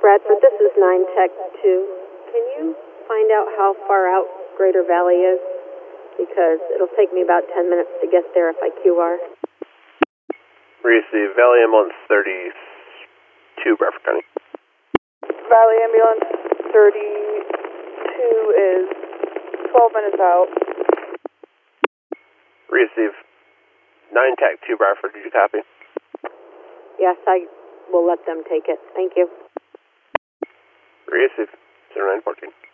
Bradford, this is 9 Tech 2. Can you find out how far out Greater Valley is? Because it'll take me about 10 minutes to get there if I QR. Receive Valley Ambulance 32, Bradford County. Valley Ambulance 32 is 12 minutes out. Receive 9 Tech 2, Bradford, did you copy? Yes, I will let them take it. Thank you. Receive 0914.